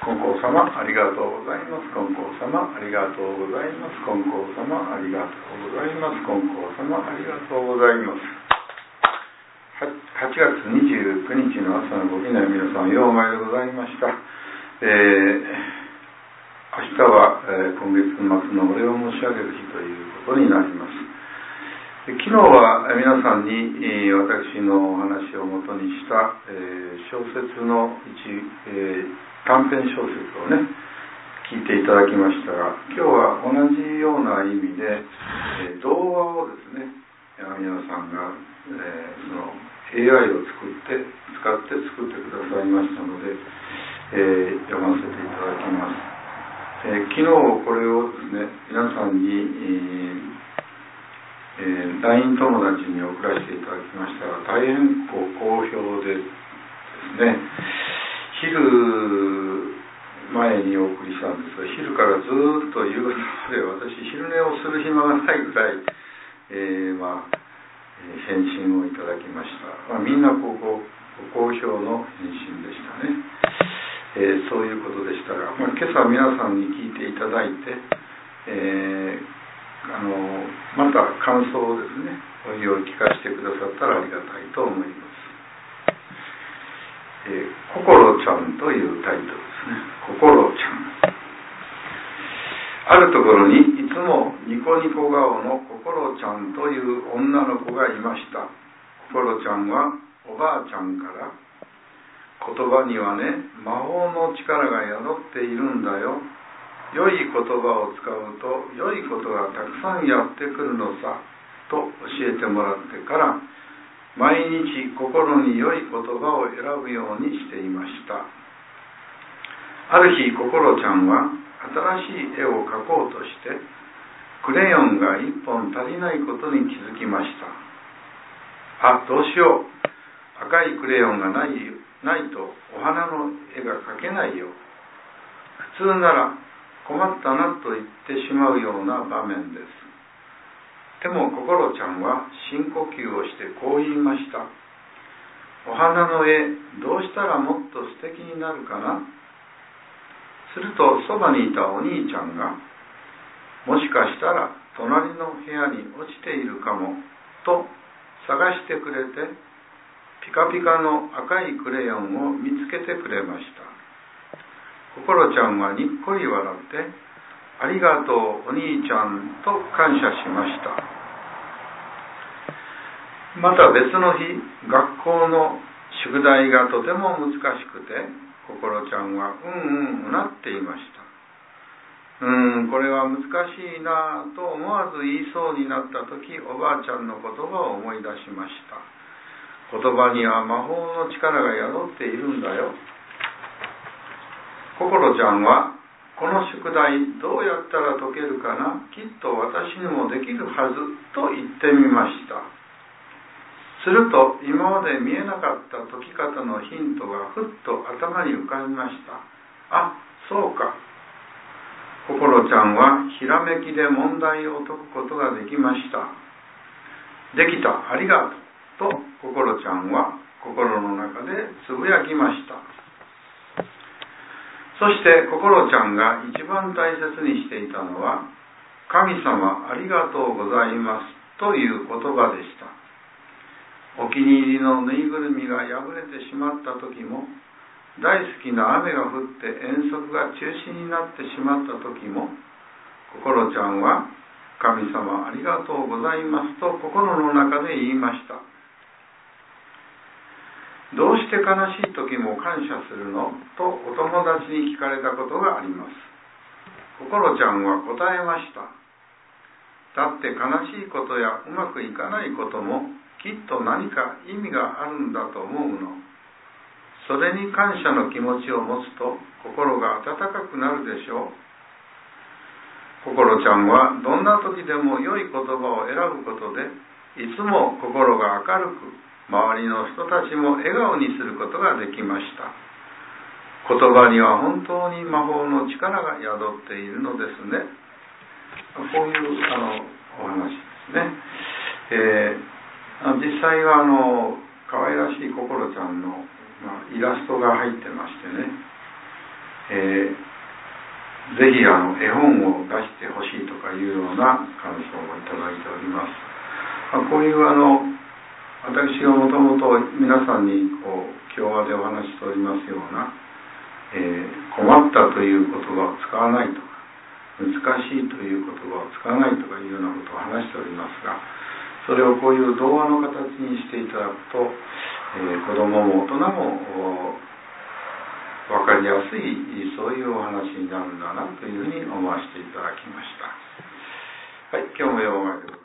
金光様ありがとうございます。金光様ありがとうございます。金光様ありがとうございます。金光様ありがとうございます。8月29日の朝のご機内皆さんようお前でございました。明日は、今月末のお礼を申し上げる日ということになります。昨日は皆さんに、私のお話をもとにした、小説の短編小説をね聞いていただきましたが、今日は同じような意味で、童話をですね皆さんが、その AI を使って作ってくださいましたので、読ませていただきます。昨日これをですね皆さんに、LINE 友達に送らせていただきましたが、大変好評でですね、昼前にお送りしたんですが、昼からずっと夕方まで私昼寝をする暇がないぐらい、返信をいただきました。みんな好評の返信でしたね。そういうことでしたが、今朝皆さんに聞いていただいて、また感想をですねおいおい聞かせてくださったらありがたいと思います。こころちゃんというタイトルですね。こころちゃん。あるところにいつもニコニコ顔のこころちゃんという女の子がいました。こころちゃんはおばあちゃんから、言葉にはね魔法の力が宿っているんだよ、良い言葉を使うと良いことがたくさんやってくるのさと教えてもらってから、毎日心に良い言葉を選ぶようにしていました。ある日こころちゃんは新しい絵を描こうとしてクレヨンが1本足りないことに気づきました。どうしよう、赤いクレヨンがないとお花の絵が描けないよ。普通なら困ったなと言ってしまうような場面です。でもこころちゃんは深呼吸をしてこう言いました。お花の絵どうしたらもっと素敵になるかな。するとそばにいたお兄ちゃんが、もしかしたら隣の部屋に落ちているかもと探してくれて、ピカピカの赤いクレヨンを見つけてくれました。こころちゃんはにっこり笑って、ありがとうお兄ちゃんと感謝しました。また別の日、学校の宿題がとても難しくて、こころちゃんはうなっていました。これは難しいなぁと思わず言いそうになった時、おばあちゃんの言葉を思い出しました。言葉には魔法の力が宿っているんだよ。こころちゃんは、この宿題どうやったら解けるかな、きっと私にもできるはずと言ってみました。すると今まで見えなかった解き方のヒントがふっと頭に浮かびました。そうか。こころちゃんはひらめきで問題を解くことができました。できた、ありがとうとこころちゃんは心の中でつぶやきました。そしてこころちゃんが一番大切にしていたのは、神様ありがとうございますという言葉でした。お気に入りのぬいぐるみが破れてしまった時も、大好きな雨が降って遠足が中止になってしまった時も、こころちゃんは神様ありがとうございますと心の中で言いました。どうして悲しい時も感謝するのとお友達に聞かれたことがあります。こころちゃんは答えました。だって悲しいことやうまくいかないこともきっと何か意味があるんだと思うの。それに感謝の気持ちを持つと心が温かくなるでしょう。こころちゃんはどんな時でも良い言葉を選ぶことで、いつも心が明るく、周りの人たちも笑顔にすることができました。言葉には本当に魔法の力が宿っているのですね。こういうお話ですね。実際は可愛らしいこころちゃんの、イラストが入ってましてね、 ぜひ絵本を出してほしいとかいうような感想をいただいております。こういう私がもともと皆さんに共話でお話ししておりますような、困ったという言葉を使わないとか、難しいという言葉を使わないとかいうようなことを話しておりますが、それをこういう童話の形にしていただくと、子どもも大人も分かりやすいそういうお話になるんだなというふうに思わせていただきました。はい、今日もようお前でございます。